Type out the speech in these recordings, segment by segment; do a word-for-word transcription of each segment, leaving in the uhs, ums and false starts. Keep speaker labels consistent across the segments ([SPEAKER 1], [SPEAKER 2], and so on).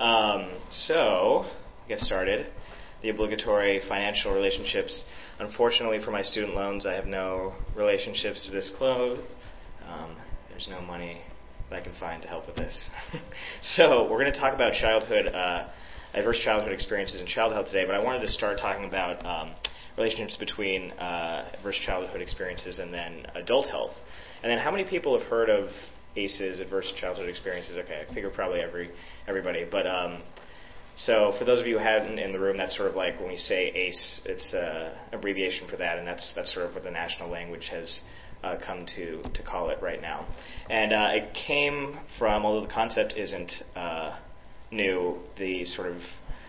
[SPEAKER 1] Um, so, get started. The obligatory financial relationships. Unfortunately for my student loans, I have no relationships to disclose. Um, there's no money that I can find to help with this. So, we're going to talk about childhood, uh, adverse childhood experiences in child health today, but I wanted to start talking about um, relationships between uh, adverse childhood experiences and then adult health. And then how many people have heard of A C Es, adverse childhood experiences? Okay, I figure probably every everybody. But um, so for those of you who haven't in the room, that's sort of like when we say A C E, it's an abbreviation for that, and that's that's sort of what the national language has uh, come to to call it right now. And uh, it came from, although the concept isn't uh, new, the sort of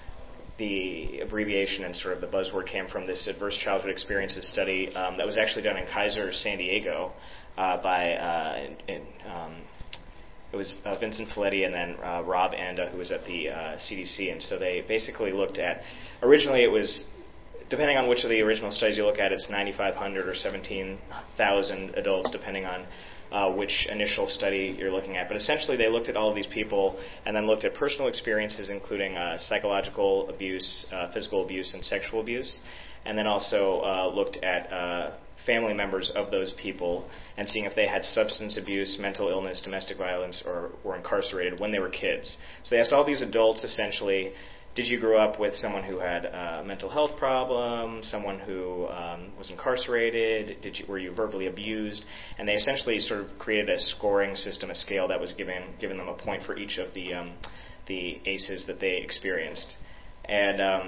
[SPEAKER 1] the abbreviation and sort of the buzzword came from this adverse childhood experiences study um, that was actually done in Kaiser, San Diego, uh, by uh, in, in, um, it was uh, Vincent Folletti and then uh, Rob Anda, who was at the uh, C D C. And so they basically looked at, originally it was, depending on which of the original studies you look at, it's ninety-five hundred or seventeen thousand adults, depending on Uh, which initial study you're looking at. But essentially they looked at all of these people and then looked at personal experiences, including uh, psychological abuse, uh, physical abuse, and sexual abuse, and then also uh, looked at uh, family members of those people and seeing if they had substance abuse, mental illness, domestic violence, or were incarcerated when they were kids. So they asked all these adults essentially, did you grow up with someone who had a mental health problem, someone who um, was incarcerated, did you, were you verbally abused? And they essentially sort of created a scoring system, a scale that was given giving them a point for each of the um, the A C Es that they experienced. And um,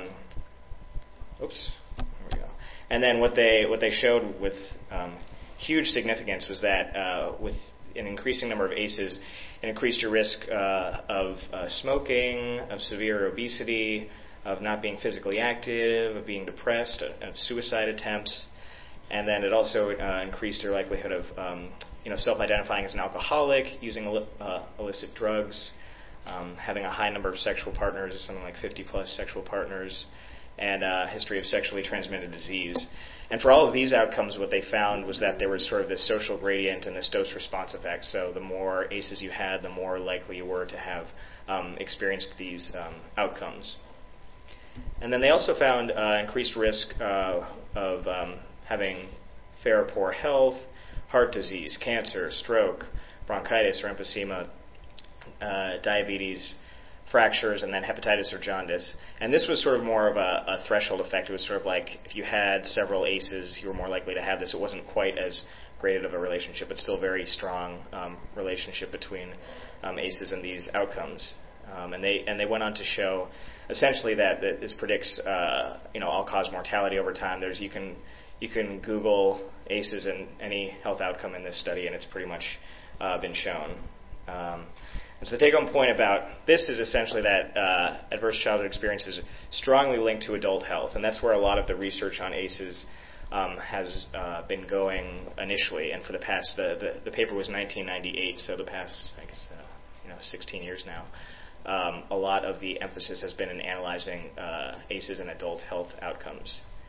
[SPEAKER 1] oops, there we go. And then what they what they showed with um, huge significance was that uh, with an increasing number of A C Es, it increased your risk uh, of uh, smoking, of severe obesity, of not being physically active, of being depressed, of, of suicide attempts, and then it also uh, increased your likelihood of um, you know, self-identifying as an alcoholic, using uh, illicit drugs, um, having a high number of sexual partners, something like fifty plus sexual partners, and a history of sexually transmitted disease. And for all of these outcomes, what they found was that there was sort of this social gradient and this dose-response effect. So the more A C Es you had, the more likely you were to have um, experienced these um, outcomes. And then they also found uh, increased risk uh, of um, having fair or poor health, heart disease, cancer, stroke, bronchitis or emphysema, uh, diabetes, fractures, and then hepatitis or jaundice. And this was sort of more of a, a threshold effect. It was sort of like if you had several A C Es, you were more likely to have this. It wasn't quite as graded of a relationship, but still very strong um, relationship between um, A C Es and these outcomes. Um, and they and they went on to show essentially that, that this predicts uh, you know, all-cause mortality over time. There's you can you can Google A C Es and any health outcome in this study, and it's pretty much uh, been shown. Um, And so the take-home point about this is essentially that uh, adverse childhood experience is strongly linked to adult health, and that's where a lot of the research on A C Es um, has uh, been going initially. And for the past, the, the, the paper was nineteen ninety-eight, so the past, I guess, uh, you know, sixteen years now. Um, a lot of the emphasis has been in analyzing uh, A C Es and adult health outcomes.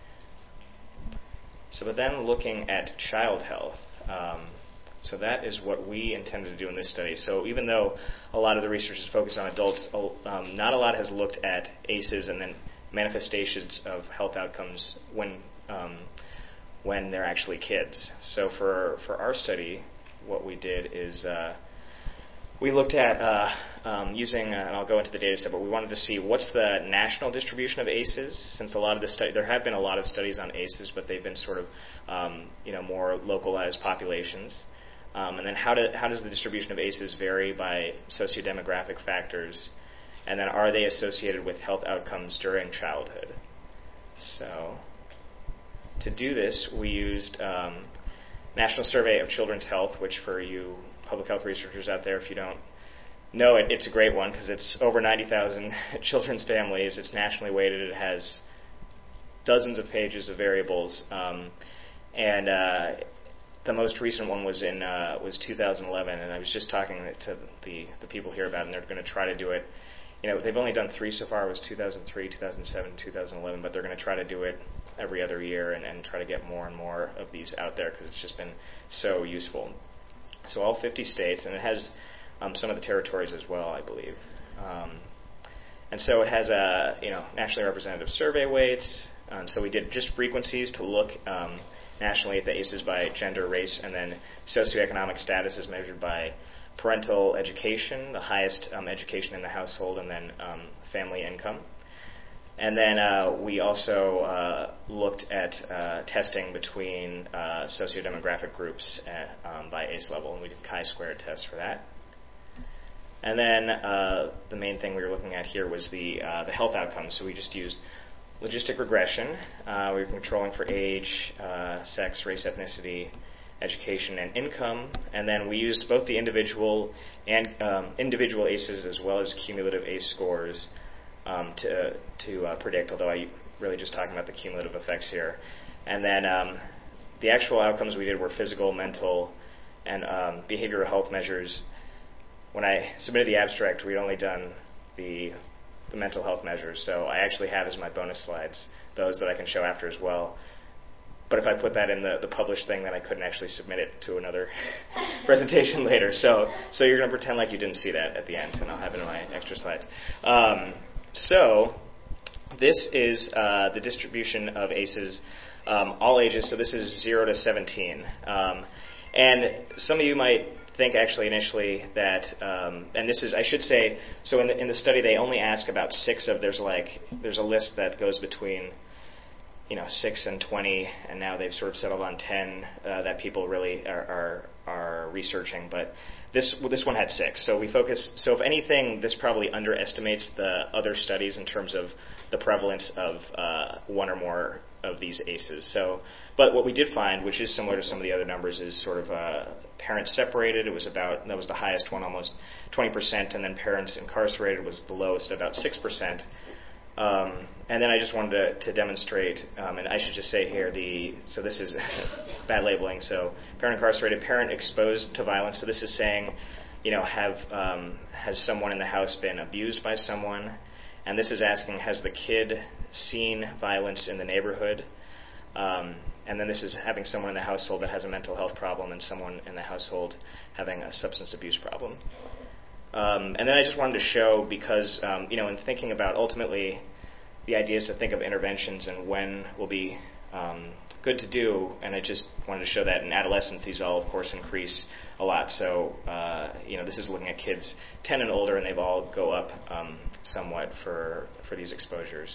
[SPEAKER 1] So, but then looking at child health. Um, So that is what we intended to do in this study. So even though a lot of the research is focused on adults, um, not a lot has looked at A C Es and then manifestations of health outcomes when um, when they're actually kids. So for for our study, what we did is uh, we looked at uh, um, using, uh, and I'll go into the data set, but we wanted to see what's the national distribution of A C Es, since a lot of the study, there have been a lot of studies on A C Es, but they've been sort of um, you know, more localized populations. Um, and then how, do, how does the distribution of A C Es vary by sociodemographic factors? And then are they associated with health outcomes during childhood? So to do this, we used um, National Survey of Children's Health, which for you public health researchers out there, if you don't know it, it's a great one because it's over ninety thousand children's families. It's nationally weighted. It has dozens of pages of variables. Um, and uh, The most recent one was in uh, was two thousand eleven, and I was just talking to the the people here about it, and they're going to try to do it. You know, they've only done three so far. It was two thousand three, two thousand seven, two thousand eleven, but they're going to try to do it every other year and, and try to get more and more of these out there because it's just been so useful. So all fifty states, and it has um, some of the territories as well, I believe. Um, And so it has a you know nationally representative survey weights. Um, so we did just frequencies to look um, nationally at the A C Es by gender, race, and then socioeconomic status is measured by parental education, the highest um, education in the household, and then um, family income. And then uh, we also uh, looked at uh, testing between uh, sociodemographic groups at, um, by A C E level, and we did chi-squared tests for that. And then uh, the main thing we were looking at here was the uh, the health outcomes. So we just used logistic regression. Uh, we were controlling for age, uh, sex, race, ethnicity, education, and income. And then we used both the individual and um, individual A C Es as well as cumulative A C E scores um, to to uh, predict. Although I really just talking about the cumulative effects here. And then um, the actual outcomes we did were physical, mental, and um, behavioral health measures. When I submitted the abstract, we'd only done the, the mental health measures, so I actually have as my bonus slides those that I can show after as well. But if I put that in the, the published thing, then I couldn't actually submit it to another presentation later. So so you're going to pretend like you didn't see that at the end, and I'll have it in my extra slides. Um, so this is uh, the distribution of A C Es, um, all ages. So this is zero to seventeen. Um, and some of you might think actually initially that, um, and this is, I should say, so in the, in the study they only ask about six of, there's like, there's a list that goes between, you know, six and twenty, and now they've sort of settled on ten uh, that people really are, are are researching. But this well, this one had six, so we focus. So if anything, this probably underestimates the other studies in terms of the prevalence of uh, one or more of these A C Es. So, but what we did find, which is similar to some of the other numbers, is sort of uh, parents separated. It was about that was the highest one, almost twenty percent, and then parents incarcerated was the lowest, about six percent. Um, and then I just wanted to, to demonstrate, um, and I should just say here, the so this is bad labeling. So parent incarcerated, parent exposed to violence. So this is saying, you know, have um, has someone in the house been abused by someone? And this is asking, has the kid seen violence in the neighborhood? Um, and then this is having someone in the household that has a mental health problem and someone in the household having a substance abuse problem. Um, and then I just wanted to show, because, um, you know, in thinking about ultimately the idea is to think of interventions and when will be um, good to do, and I just wanted to show that in adolescence these all, of course, increase a lot. So, uh, you know, this is looking at kids ten and older, and they've all go up um, somewhat for for these exposures.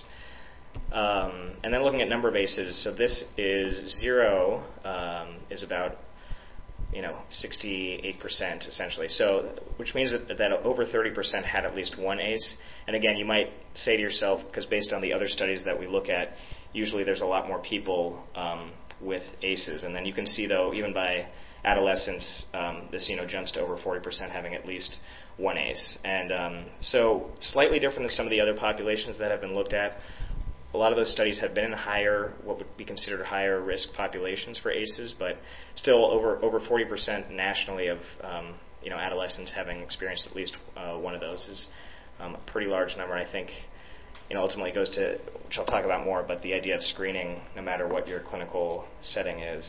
[SPEAKER 1] Um, and then looking at number of A C Es, so this is zero, um, is about, you know, sixty-eight percent essentially. So, which means that, that over thirty percent had at least one A C E. And again, you might say to yourself, because based on the other studies that we look at, usually there's a lot more people um, with A C Es. And then you can see, though, even by adolescence, um, this, you know, jumps to over forty percent having at least one A C E. And um, so, slightly different than some of the other populations that have been looked at. A lot of those studies have been in higher, what would be considered higher risk populations for A C Es, but still over over forty percent nationally of um, you know adolescents having experienced at least uh, one of those is um, a pretty large number. I think you know ultimately goes to, which I'll talk about more, but the idea of screening, no matter what your clinical setting is.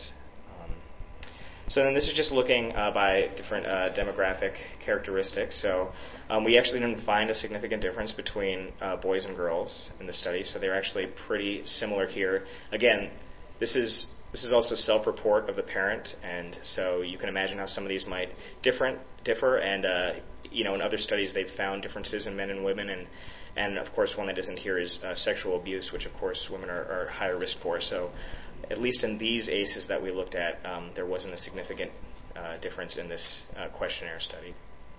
[SPEAKER 1] So then this is just looking uh, by different uh, demographic characteristics. So um, we actually didn't find a significant difference between uh, boys and girls in the study. So they're actually pretty similar here. Again, this is this is also self-report of the parent, and so you can imagine how some of these might different differ. And uh, you know, in other studies, they've found differences in men and women, and and of course, one that isn't here is uh, sexual abuse, which of course women are, are higher risk for. So, at least in these A C Es that we looked at, um, there wasn't a significant uh, difference in this uh, questionnaire study.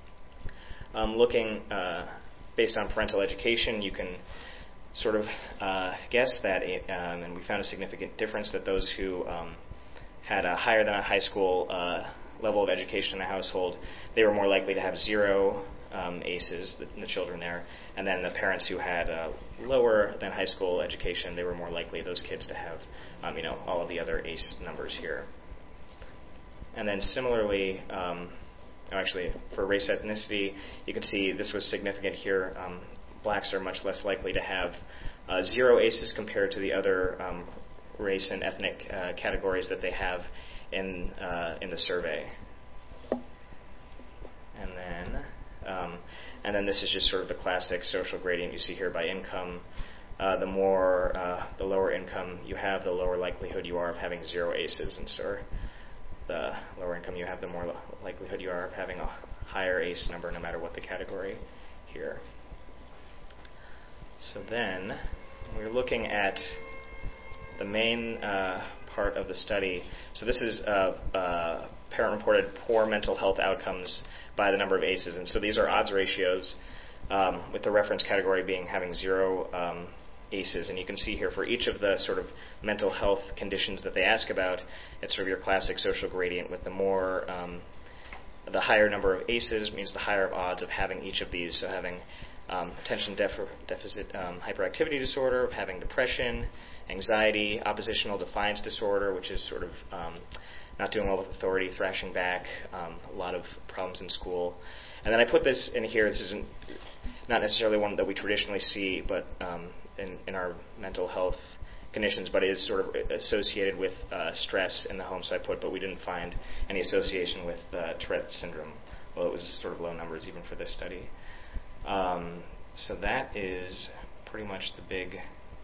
[SPEAKER 1] Um, looking uh, based on parental education, you can sort of uh, guess that, it, um, and we found a significant difference that those who um, had a higher than a high school uh, level of education in the household, they were more likely to have zero um, A C Es, the, the children there, and then the parents who had uh, lower than high school education, they were more likely, those kids, to have um, you know, all of the other A C E numbers here. And then similarly, um, oh, actually, for race ethnicity, you can see this was significant here. Um, blacks are much less likely to have uh, zero A C Es compared to the other um, race and ethnic uh, categories that they have in uh, in the survey. And then um, and then this is just sort of the classic social gradient you see here by income. Uh, the more, uh, the lower income you have, the lower likelihood you are of having zero ACEs, and so the lower income you have, the more li- likelihood you are of having a higher ACE number, no matter what the category here. So then, we're looking at the main uh, part of the study. So this is uh, uh, parent-reported poor mental health outcomes by the number of ACEs, and so these are odds ratios, um, with the reference category being having zero um, ACEs. And you can see here for each of the sort of mental health conditions that they ask about, it's sort of your classic social gradient, with the more, um, the higher number of ACEs means the higher odds of having each of these. So having um, attention def- deficit um, hyperactivity disorder, having depression, anxiety, oppositional defiance disorder, which is sort of um, not doing well with authority, thrashing back, um, a lot of problems in school. And then I put this in here. This isn't not necessarily one that we traditionally see, but um, in, in our mental health conditions, but it is sort of associated with uh, stress in the home. So I put, but we didn't find any association with uh, Tourette syndrome. Well, it was sort of low numbers even for this study. Um, so that is pretty much the big,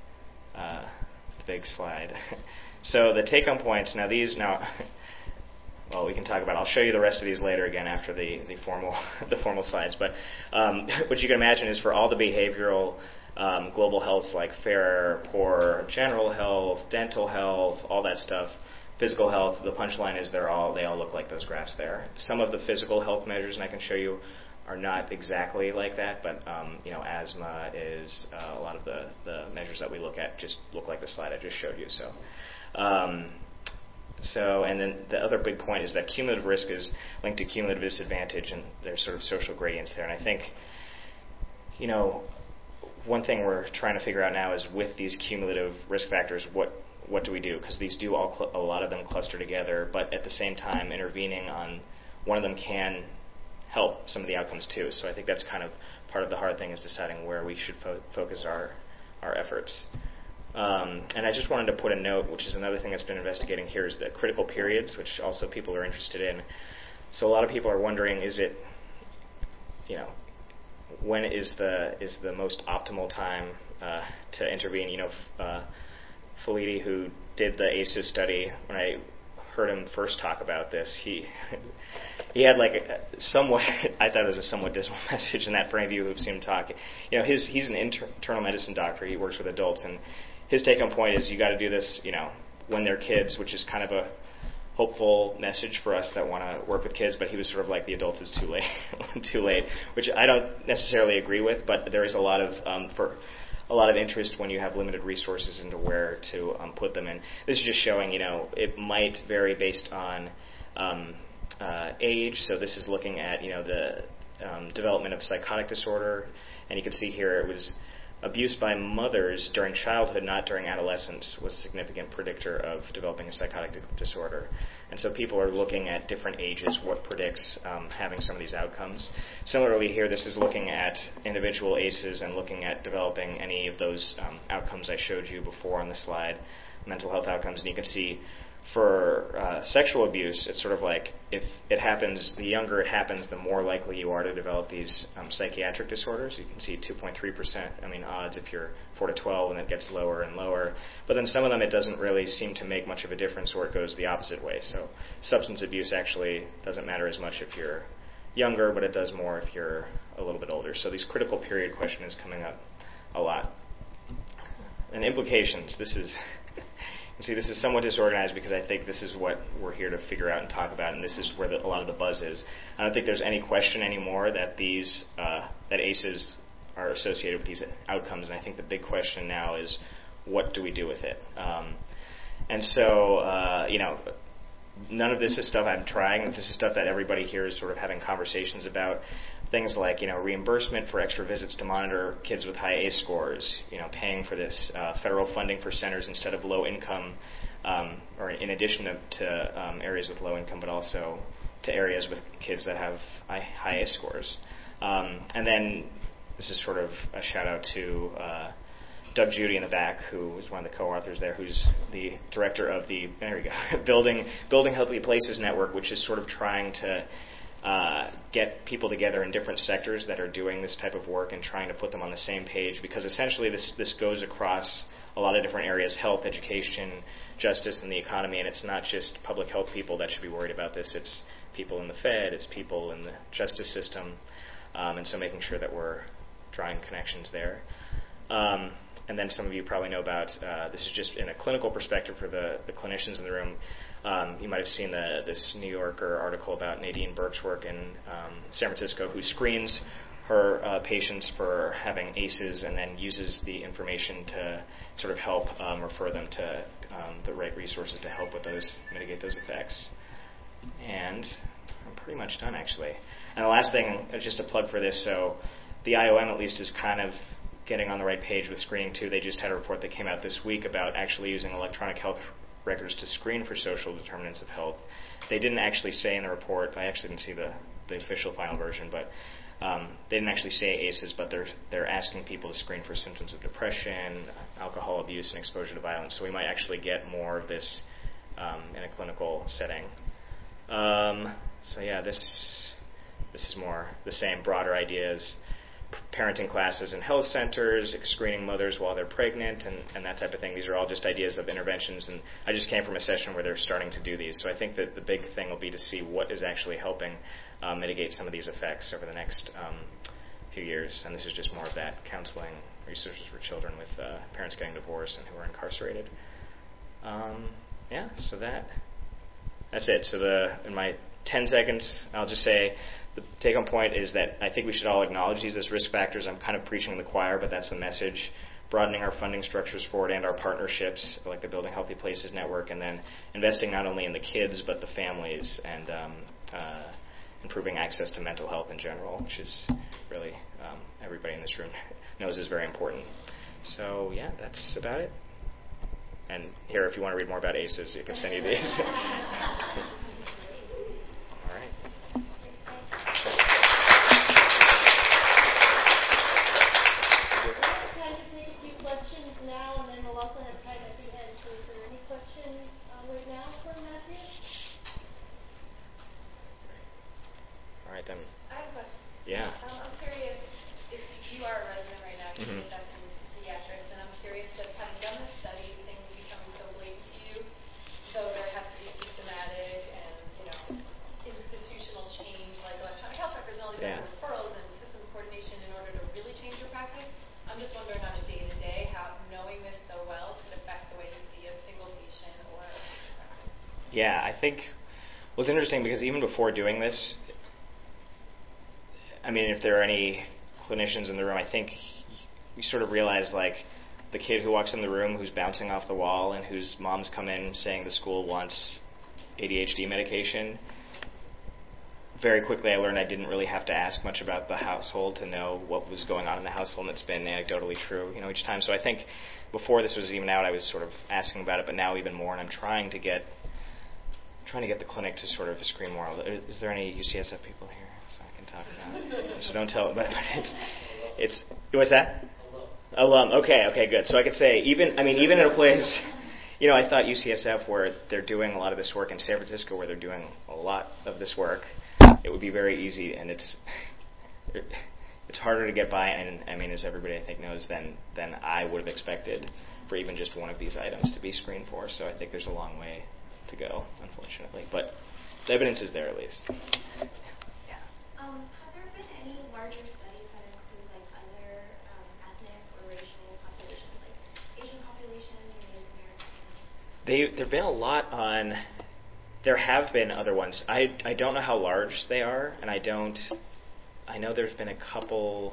[SPEAKER 1] uh, the big slide. So the take-home points. Now these now. Well, we can talk about. I'll show you the rest of these later again after the, the formal the formal slides. But um, what you can imagine is for all the behavioral um, global healths like fair, poor, general health, dental health, all that stuff, physical health. The punchline is they're all they all look like those graphs there. Some of the physical health measures, and I can show you, are not exactly like that. But um, you know, asthma is uh, a lot of the the measures that we look at just look like the slide I just showed you. So. Um, So, and then the other big point is that cumulative risk is linked to cumulative disadvantage, and there's sort of social gradients there. And I think, you know, one thing we're trying to figure out now is with these cumulative risk factors, what what do we do? Because these do all, cl- a lot of them cluster together, but at the same time, intervening on one of them can help some of the outcomes too. So I think that's kind of part of the hard thing, is deciding where we should fo- focus our our efforts. Um, and I just wanted to put a note, which is another thing that's been investigating here, is the critical periods, which also people are interested in. So a lot of people are wondering, is it, you know, when is the is the most optimal time uh, to intervene? You know, uh, Felitti, who did the ACEs study, when I heard him first talk about this, he he had like a somewhat, I thought it was a somewhat dismal message in that for any of you who've seen him talk. You know, his he's an inter- internal medicine doctor. He works with adults, and his take-home point is you got to do this, you know, when they're kids, which is kind of a hopeful message for us that want to work with kids. But he was sort of like, the adults is too late, too late, which I don't necessarily agree with. But there is a lot of um, for a lot of interest when you have limited resources into where to um, put them in. This is just showing, you know, it might vary based on um, uh, age. So this is looking at, you know, the um, development of psychotic disorder, and you can see here it was. Abuse by mothers during childhood, not during adolescence, was a significant predictor of developing a psychotic di- disorder. And so people are looking at different ages, what predicts um, having some of these outcomes. Similarly here, this is looking at individual ACEs and looking at developing any of those um, outcomes I showed you before on the slide, mental health outcomes. And you can see for uh, sexual abuse, it's sort of like if it happens, the younger it happens, the more likely you are to develop these um, psychiatric disorders. You can see two point three percent, I mean, odds if you're four to twelve, and it gets lower and lower. But then some of them, it doesn't really seem to make much of a difference, or it goes the opposite way. So substance abuse actually doesn't matter as much if you're younger, but it does more if you're a little bit older. So these critical period question is coming up a lot. And implications, this is... See, this is somewhat disorganized because I think this is what we're here to figure out and talk about, and this is where the, a lot of the buzz is. I don't think there's any question anymore that these uh, that ACEs are associated with these outcomes, and I think the big question now is, what do we do with it? Um, and so, uh, you know, none of this is stuff I'm trying. This is stuff that everybody here is sort of having conversations about. Things like, you know, reimbursement for extra visits to monitor kids with high ACE scores, you know, paying for this, uh, federal funding for centers instead of low income, um, or in addition to, to um, areas with low income, but also to areas with kids that have high, high ACE scores. Um, and then this is sort of a shout out to uh, Doug Judy in the back, who is one of the co-authors there, who's the director of the there we go, Building Building Healthy Places Network, which is sort of trying to uh, get people together in different sectors that are doing this type of work and trying to put them on the same page, because essentially this this goes across a lot of different areas: health, education, justice, and the economy. And it's not just public health people that should be worried about this. It's people in the Fed, it's people in the justice system, um, and so making sure that we're drawing connections there. Um, and then some of you probably know about, uh, this is just in a clinical perspective for the, the clinicians in the room. Um, you might have seen the, this New Yorker article about Nadine Burke's work in um, San Francisco, who screens her uh, patients for having A C Es and then uses the information to sort of help um, refer them to um, the right resources to help with those, mitigate those effects. And I'm pretty much done, actually. And the last thing, uh, just a plug for this, so the I O M at least is kind of getting on the right page with screening too. They just had a report that came out this week about actually using electronic health records to screen for social determinants of health. They didn't actually say in the report, I actually didn't see the, the official final version, but um, they didn't actually say A C Es, but they're, they're asking people to screen for symptoms of depression, alcohol abuse, and exposure to violence. So we might actually get more of this um, in a clinical setting. Um, so yeah, this this is more the same broader ideas. Parenting classes in health centers, screening mothers while they're pregnant, and, and that type of thing. These are all just ideas of interventions, and I just came from a session where they're starting to do these. So I think that the big thing will be to see what is actually helping uh, mitigate some of these effects over the next um, few years. And this is just more of that counseling resources for children with uh, parents getting divorced and who are incarcerated. Um, yeah, so that that's it. So the in my ten seconds, I'll just say, the take-home point is that I think we should all acknowledge these as risk factors. I'm kind of preaching to the choir, but that's the message. Broadening our funding structures forward and our partnerships, like the Building Healthy Places Network, and then investing not only in the kids but the families, and um, uh, improving access to mental health in general, which is really, um, everybody in this room knows is very important. So, yeah, that's about it. And here, if you want to read more about A C Es, you can send you these. All right.
[SPEAKER 2] Now, and then we'll also have time at the end. So is there any questions uh, right now for Matthew?
[SPEAKER 1] All right, then.
[SPEAKER 3] I have a question.
[SPEAKER 1] Yeah.
[SPEAKER 3] Um, I'm curious, if you are a resident right now, you
[SPEAKER 1] mm-hmm.
[SPEAKER 3] think that's in pediatrics, and I'm curious, just having done this study, things becoming so blatant to you, so there has to be systematic and, you know, institutional change, like electronic health records and all these
[SPEAKER 1] yeah.
[SPEAKER 3] other referrals and systems coordination in order to really change your practice. I'm just wondering on a day-to-day how knowing this so well could affect the way you see a single patient or a practice.
[SPEAKER 1] Yeah, I think well, it's interesting because even before doing this, I mean, if there are any clinicians in the room, I think we sort of realize, like, the kid who walks in the room who's bouncing off the wall and whose mom's come in saying the school wants A D H D medication. Very quickly I learned I didn't really have to ask much about the household to know what was going on in the household, and it's been anecdotally true, you know, each time. So I think before this was even out, I was sort of asking about it, but now even more, and I'm trying to get trying to get the clinic to sort of screen more. Is there any U C S F people here so I can talk about it? So don't tell, but it's, it's what's that? Alum. Okay, okay, good. So I could say, even, I mean, even in a place, you know, I thought U C S F, where they're doing a lot of this work, in San Francisco, where they're doing a lot of this work, it would be very easy, and it's it's harder to get by, and I mean, as everybody I think knows, than than I would have expected for even just one of these items to be screened for. So I think there's a long way to go, unfortunately, but the evidence is there at least.
[SPEAKER 4] Yeah. Um, have there been any larger studies that include like other um, ethnic or racial populations, like Asian populations or Native Americans?
[SPEAKER 1] They there've been a lot on. There have been other ones. I, I don't know how large they are, and I don't. I know there's been a couple.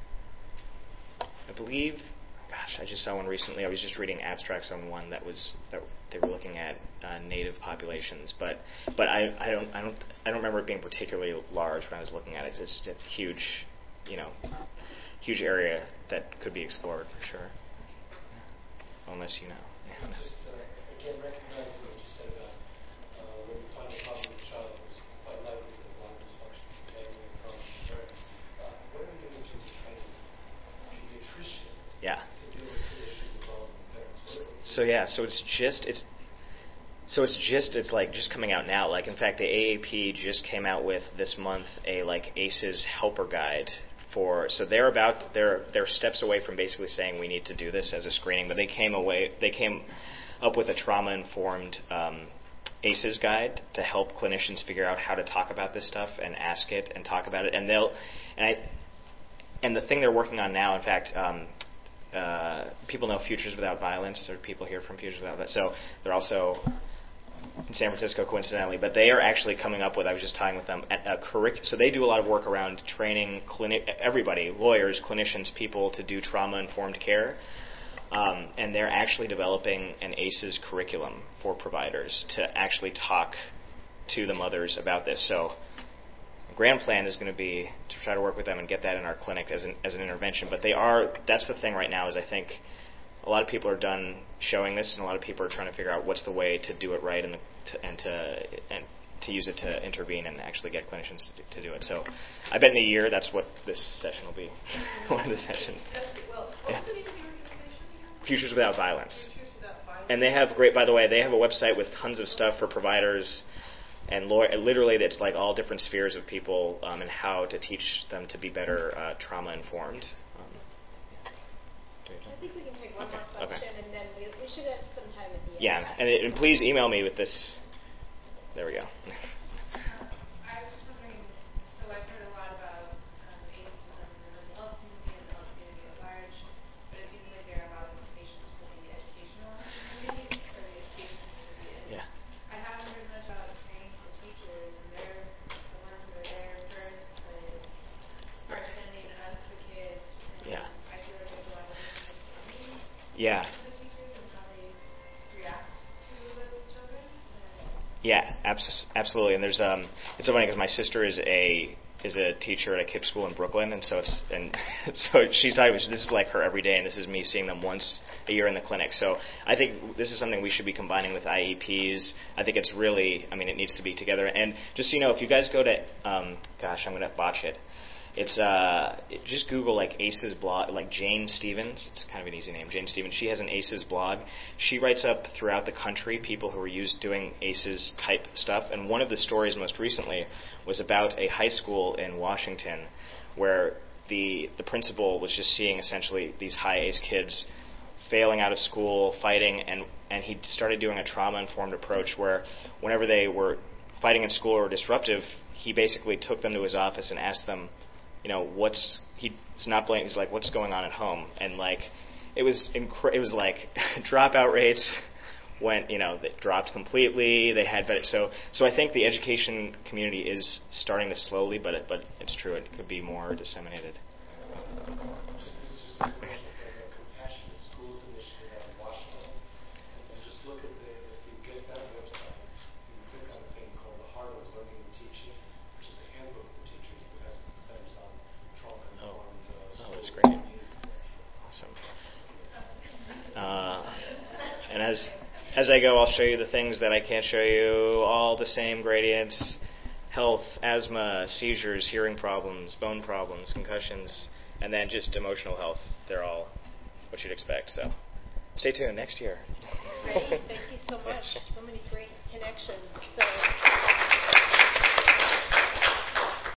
[SPEAKER 1] I believe. Gosh, I just saw one recently. I was just reading abstracts on one that was that they were looking at uh, native populations, but but I, I don't I don't I don't remember it being particularly large when I was looking at it. It's a huge, you know, huge area that could be explored for sure. Yeah. Unless you know. Yeah.
[SPEAKER 5] Just uh, again, recognize what you said about uh, when you find a problem with a child, it's quite likely that a lot of dysfunction from family and from the parent. Uh, what are we doing in terms of training pediatricians
[SPEAKER 1] yeah.
[SPEAKER 5] to deal with the issues involved in parents?
[SPEAKER 1] So, so yeah, so it's just it's So it's just it's like just coming out now. Like in fact, the A A P just came out with this month a like A C Es helper guide for. So they're about they're they're steps away from basically saying we need to do this as a screening, but they came away they came up with a trauma informed um, A C Es guide to help clinicians figure out how to talk about this stuff and ask it and talk about it. And they'll and I and the thing they're working on now, in fact. Um, Uh, people know Futures Without Violence, or people here from Futures Without Violence. So they're also in San Francisco, coincidentally, but they are actually coming up with, I was just talking with them, a, a curric- so they do a lot of work around training clini- everybody, lawyers, clinicians, people to do trauma-informed care, um, and they're actually developing an A C Es curriculum for providers to actually talk to the mothers about this. So grand plan is going to be to try to work with them and get that in our clinic as an as an intervention. But they are that's the thing right now is I think a lot of people are done showing this, and a lot of people are trying to figure out what's the way to do it right and the, to, and to and to use it to intervene and actually get clinicians to, to do it. So I bet in a year that's what this session will be. One of the sessions.
[SPEAKER 6] Well,
[SPEAKER 1] Yeah.
[SPEAKER 6] what's the name of the organization again?
[SPEAKER 1] Futures Without Violence.
[SPEAKER 6] Futures Without Violence.
[SPEAKER 1] And they have great. By the way, they have a website with tons of stuff for providers. And lawyer, literally, it's like all different spheres of people um, and how to teach them to be better uh, trauma-informed. Um,
[SPEAKER 2] I think we can take one
[SPEAKER 1] Okay,
[SPEAKER 2] more
[SPEAKER 1] okay.
[SPEAKER 2] question, and then we, we should have some time at the end.
[SPEAKER 1] yeah, and, it, and please email me with this. There we go.
[SPEAKER 7] I was just wondering, so I've heard a lot about um, A C Es in the mental health community and the health community at large, but it seems like there are a lot of implications for the educational community, or the education community.
[SPEAKER 1] Yeah.
[SPEAKER 7] I haven't heard much about training for teachers, and they're the ones who are there first, like, are sending us the kids, and
[SPEAKER 1] Yeah.
[SPEAKER 7] I feel like there's a lot of misunderstanding
[SPEAKER 1] Yeah.
[SPEAKER 7] for the teachers and how they react to those children. And
[SPEAKER 1] Yeah, abs- absolutely. And there's um, it's so funny because my sister is a is a teacher at a K I P school in Brooklyn, and so it's and so she's talking. This is like her every day, and this is me seeing them once a year in the clinic. So I think this is something we should be combining with I E Ps. I think it's really, I mean, it needs to be together. And just so you know, if you guys go to, um, gosh, I'm going to botch it. It's uh, it, just Google like A C Es blog, like Jane Stevens. It's kind of an easy name, Jane Stevens. She has an A C Es blog. She writes up throughout the country people who are used doing A C Es type stuff. And one of the stories most recently was about a high school in Washington where the the principal was just seeing essentially these high A C E kids failing out of school, fighting, and and he started doing a trauma-informed approach where whenever they were fighting in school or disruptive, he basically took them to his office and asked them, you know, what's he's not blaming. He's like, what's going on at home? And like, it was incre- it was like dropout rates went, you know, they dropped completely. They had better, so so I think the education community is starting to slowly, but it, but it's true. It could be more disseminated.
[SPEAKER 5] This is just a question from the Compassionate Schools Initiative out of Washington. And just look at the, if you get that website, you can click on a thing called The Heart of Learning and Teaching, which is a handbook for teachers that has centers on trauma-informed uh,
[SPEAKER 1] Oh,
[SPEAKER 5] school
[SPEAKER 1] that's great.
[SPEAKER 5] community.
[SPEAKER 1] Awesome. Uh, and as as I go, I'll show you the things that I can't show you. All the same gradients: health, asthma, seizures, hearing problems, bone problems, concussions, and then just emotional health. They're all what you'd expect. So, stay tuned next year.
[SPEAKER 2] Great. Thank you so much. So many great connections. So.